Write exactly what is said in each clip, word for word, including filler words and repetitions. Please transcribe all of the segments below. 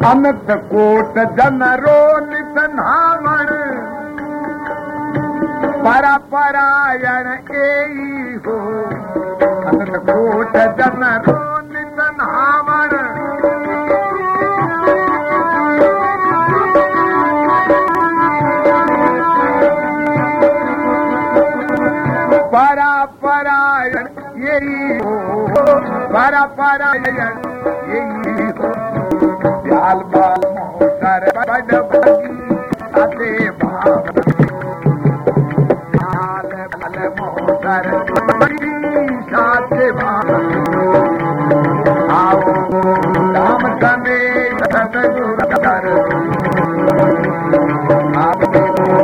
अनंत coat Janeiro नितनावण परपरायण एई हो। अनंत coat Janeiro नितनावण परपरायण यही हो। परपरायण यही हो। ब्याल बाल मोहतर बड़ भगी अते भाव ब्याल बाल मोहतर बड़ी साथे भाव आओ राम समेत सतगुर कर आपके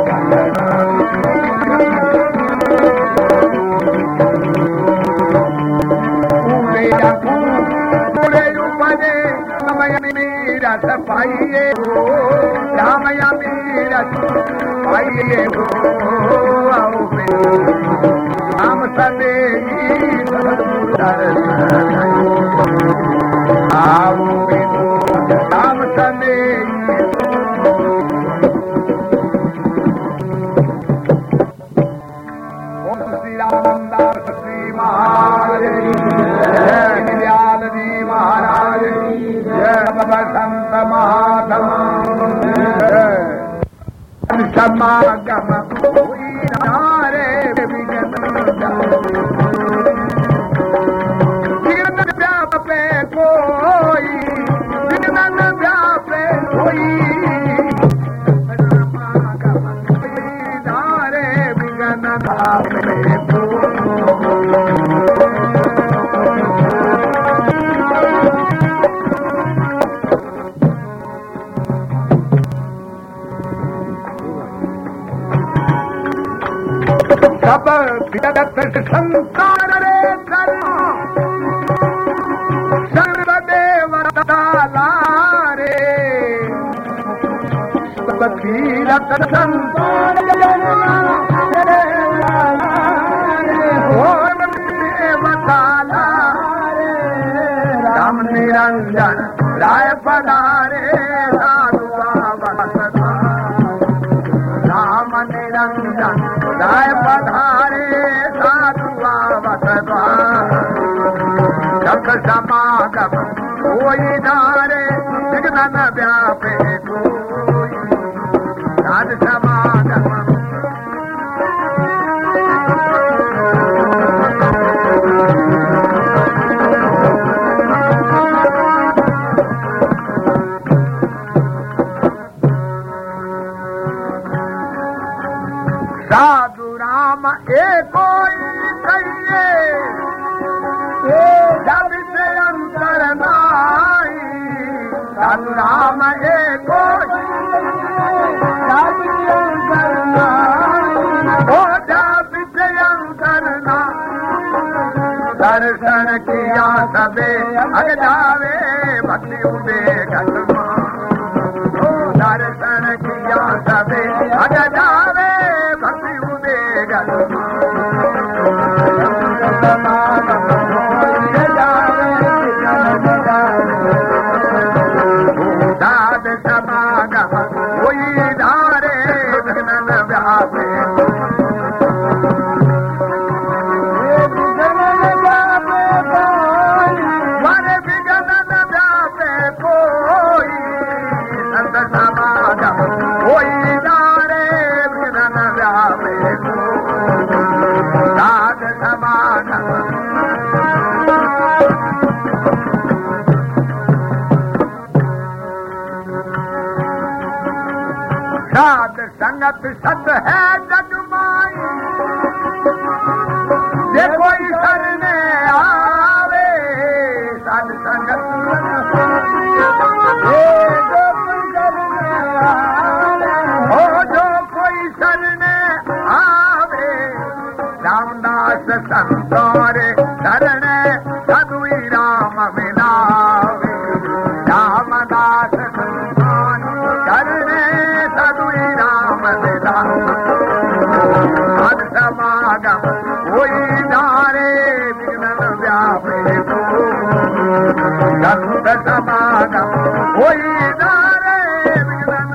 रस पाइए हो रामया रस पाइए हो। आओ राम सदे आओ राम सदे ओम श्री रामदास श्री महाराज दयाल जी महाराज संत महात्मा समागम कोई नारे विघ्न व्यापे कोई विघ्न व्यापे कोई समागम कोई नारे विघ्न व्यापे सब विदत संसार रे कर्म सर्वदेवताला रे सब तीरथ संसार देवताला राम निरंजन राय पधारे साधु राम निरंजन राय पधारे साधु जब समागम कोई नारे विघ्न व्यापे कोई राज समागम साधु राम एक कोई कहिए जब से अंतर नाई। साधु राम एक कोई जब से अंतर नाई। ओ जब से अंतर नाई। दर्शन किया सबे अग जावे भक्ति उबे घटमा। दर्शन किया सबे अग जावे भक्ति उबे घटमा। दाद समागम कोई धारे विघ्न व्यापे वर विघ्न व्यापे कोई संत समागम कोई धारे विघ्न व्यापे दाद समागम साध संगत सत है जगमाई। जे कोई शरणे आवे साध संगत हो जो कोई शरणे आवे। रामदास संतोरे शरणे सदुई राम मिलावे। रामदास संतोर शरणे सदुई राम मिलावे। समागम कोई नारे विघ्न व्यापे संत समागम होई दारे विघ्न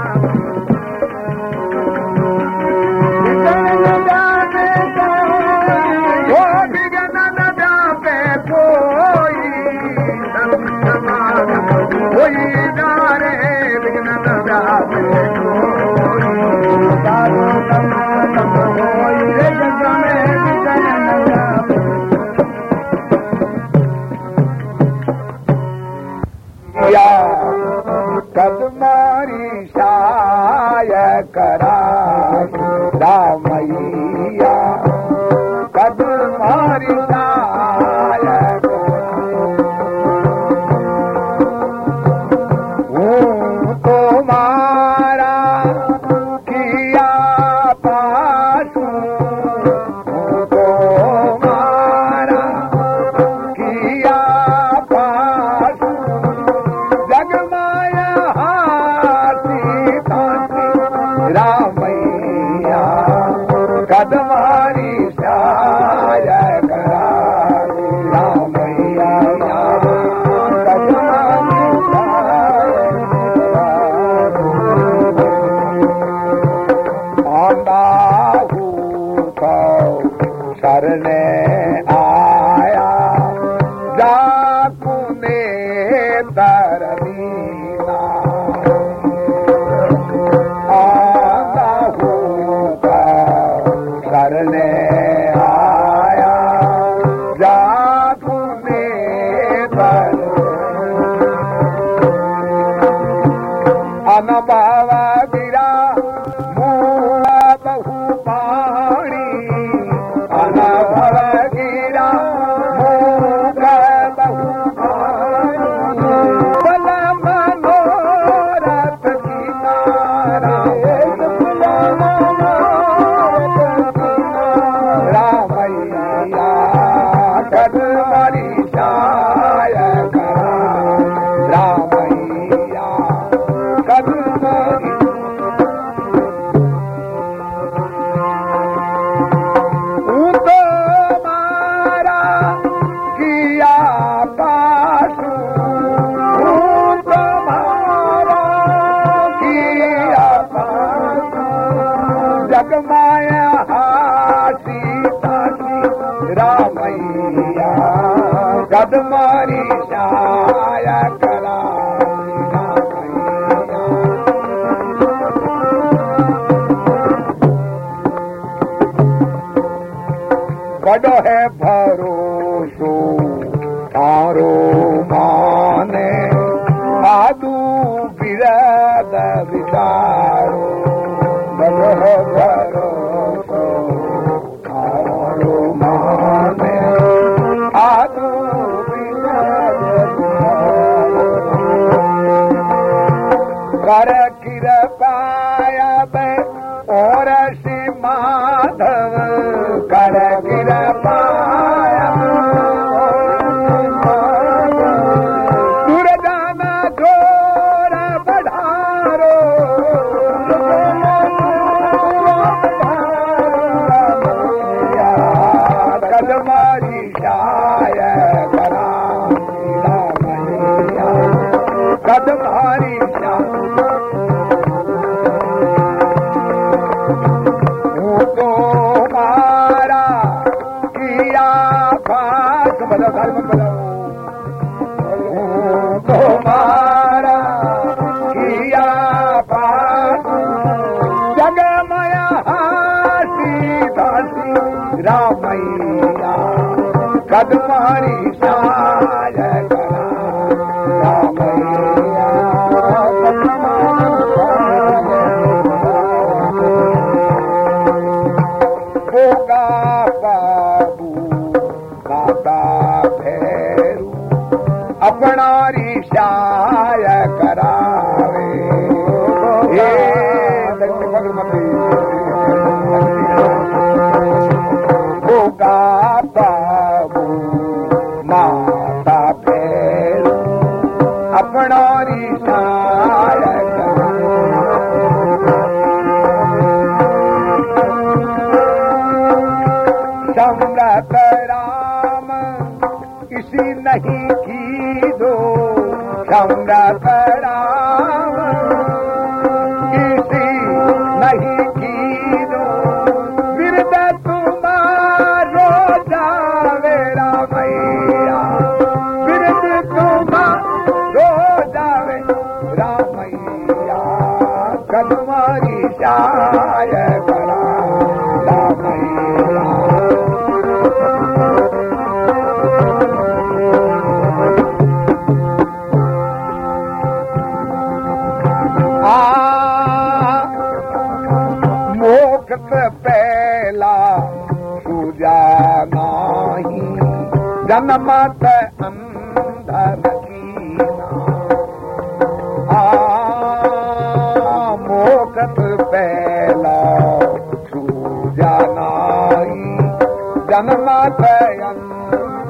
वो विघ्न न व्यापे कोई संत समागम होई दारे विघ्न न व्यापे कदमारी शाय करा रामैया कदमारी शाय तो मारा किया पासू तो मारा किया पासू जगमाया रामैया कदमारी शाय करा रामैया कदमारी आंदा तो शरणे आया जाकुने तरमीना करने आया जाकुने पर अनुभव गिरा मुँह बहु पानी अनुभव गिरा मुँह बहु पानी बल मनोरथ की तारा रामैया कदमारी शाय करा रामैया कदमारी तो मारा किया पासू तो मारा किया पासू जगमाया रामैया कदमारी शाय करा बड़ो है भरोसो तारो माने आदू बिरद विचारो बड़ो है भरोसो तारो माने आदू बिरद कर कृपाया बे और श्री माधव कर कृपाया दूर जाना जोर बढ़ारो कदमारी शाय करा रामैया कदमारी शाय तो मारा किया पास बदल सारे मत बदलो तो मारा किया पास जगमया सीता रामैया कदमारी शाय करा रामैया होगा बाबू माता भैरू अपना रिशाय करावे होगा बाबू माता भैरू अपना रिशाय सम्राट राम इस किसी नहीं की दो क्षमा कराम, किसी नहीं की दो बिरद तुम्हारो जावे रामैया, बिरद तुम्हारो जावे रामैया, कदमारी शाय करा रामैया। मोक्षत पहला पूजा नाही, जन्मत अंधन कीना। मोक्षत पहला पूजा नाही, जन्मत अंधन।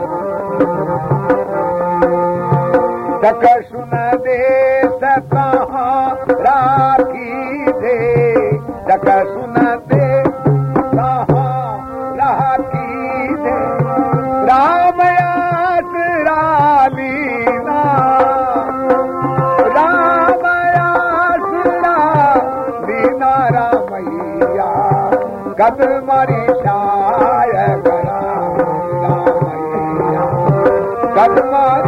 जग सुन देश कहाँ राखी दे, जग सुन दे कहाँ राखी दे, राम आसरा लीना, राम आसरा लीना रामैया, कदमारी शाय करा रामैया, कदमारी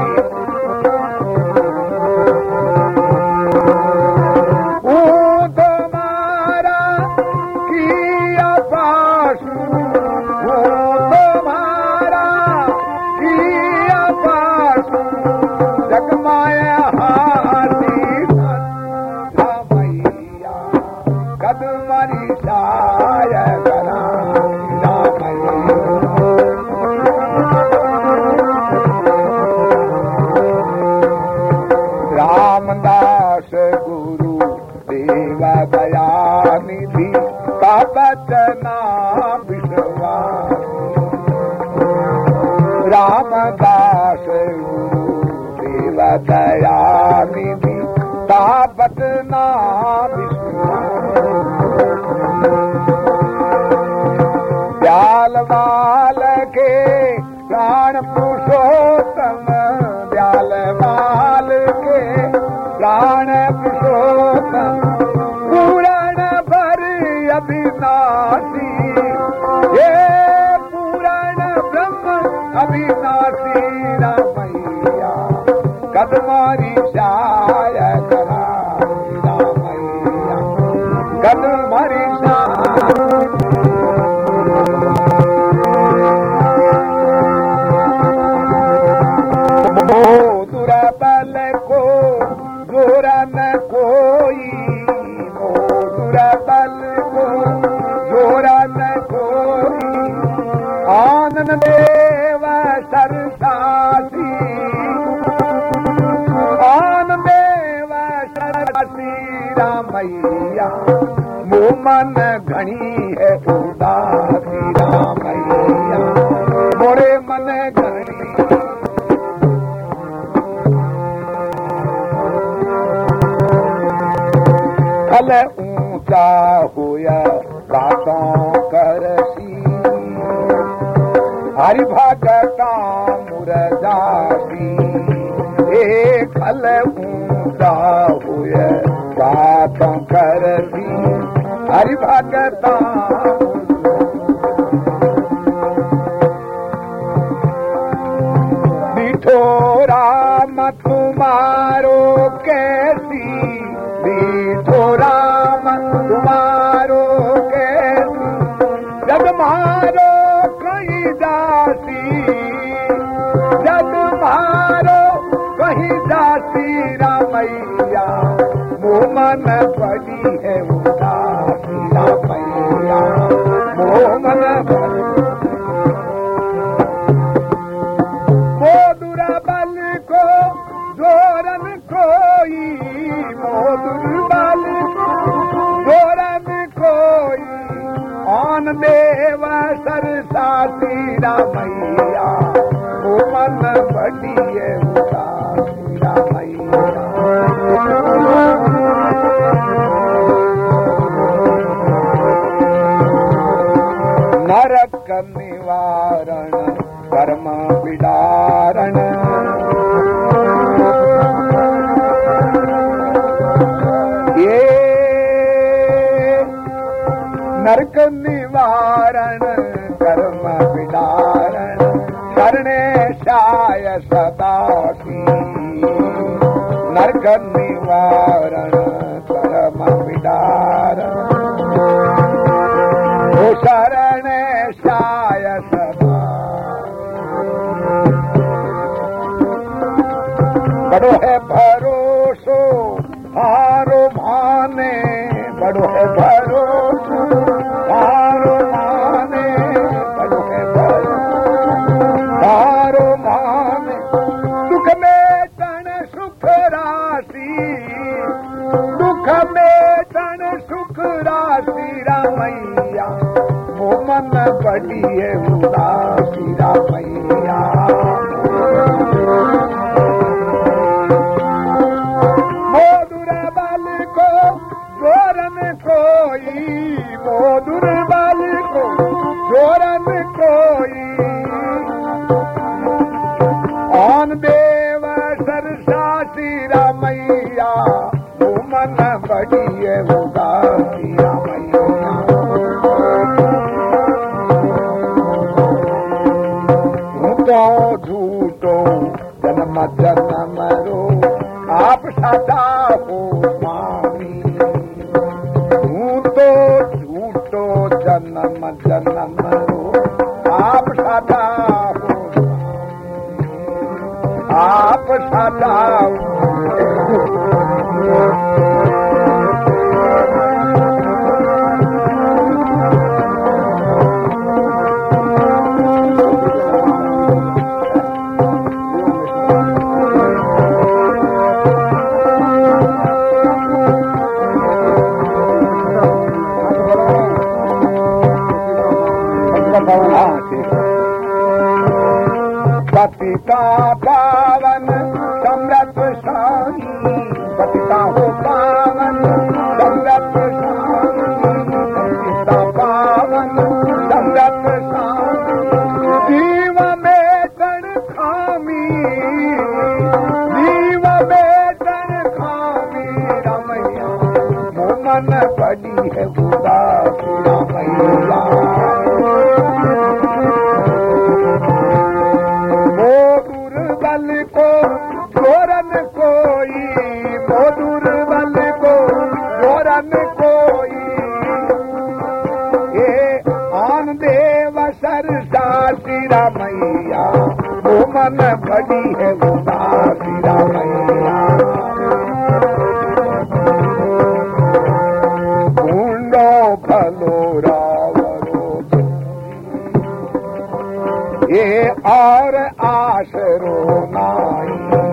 रामदास गुरु देव दयानिधि का बचना विश्वास, रामदास गुरु देव दयानिधि का बचना विश्वास। दयाल वाल के प्राण पुरुषोत्तम, दयाल वाल के प्राण पुरुषोत्तम, पुराण भर अविनाशी, ये पुराण ब्रह्म अविनाशी रामैया, कदमारी शाय करा रामैया, कदमारी शाय। दुर्बल को जोर न कोई, दुर्बल को जोर न कोई, आनंद देव सरसासी, आनंद देव सरसासी रामैया, मोमन घनी है उदासी रामैया, मोरे मन घनी। फल ऊंचा होया बातों करसी, हरि भगता मुरजासी, एक फल ऊंचा होया बातों करसी, हरि भगता। मीठो राम तुम्हारो कैसी, मीठो राम तुम्हारो कैसी, जग मारो कहीं दासी, जग मारो कहीं दासी रामैया, मोमन बड़ी है उदासी रामैया, मोमन बड़ी। वो दुर्बल को जोरन कोई, वो दुर्बल जोरन कोई, आन देव सरसाती रामैया, मोमन बड़ी है उदासी रामैया। नरक निवारण कर्म बिडारण ये नरक निवारण कर्म बिडारण करने शाय सदा की नरक निवारण कर्म बिडारण ओ शरण शाय सदा बड़ो है भरोसो हारो माने बड़ो है भरोसो हारो माने बड़ो है भरोसो हारो माने दुख में तन सुख राशि दुख में तन सुख राशि रामैया वो मन बड़ी है उदासी रामैया वो दुर्बल को जोरन कोई आन देव सरसाती रामैया वो मन बड़ी है उदासी रामैया तो झूठो जन्म जन्म रो आप सदा हो जन्म जन्म रो आप सदा हो आप सदा पतिता पावन समृद्ध शाही पतिता हो पावन समृद्ध शाही पतिता पावन समृद्ध शाही जीव में तन खामी जीव में तन खामी रामैया वो मन बड़ी है उदासी रामैया दुर्बल को जोरन कोई वो दुर्बल को जोरन कोई ये आन देव सरसाती रामैया वो मन बड़ी है उदासी रामैया ढूंढो फलो रावरो ये और आशरो नाई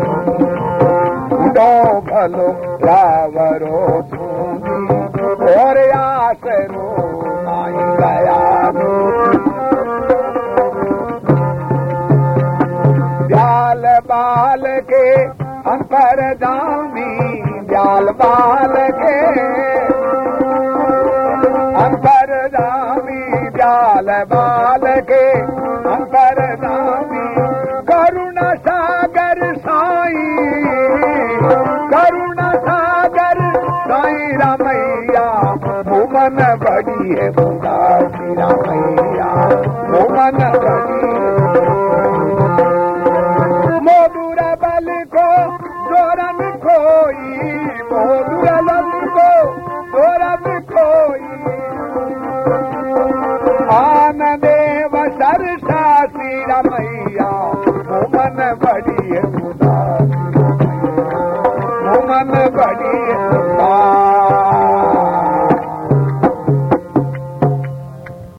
ढूंढो भलो रावरो ढूंढी और आशरो नाई गया ब्याल बाल के अंतर जामी ब्याल बाल के अंतर जामी ब्याल बाल के अंतर जामी करुणा सागर साई करुणा सागर साई रामैया वो मन बड़ी है उदासी रामैया वो मन बड़ी मोदुर बल को जोरन कोई मोदुर बल को जोरन कोई आन देव सरसाती रामैया वो मन बड़ी है उदासी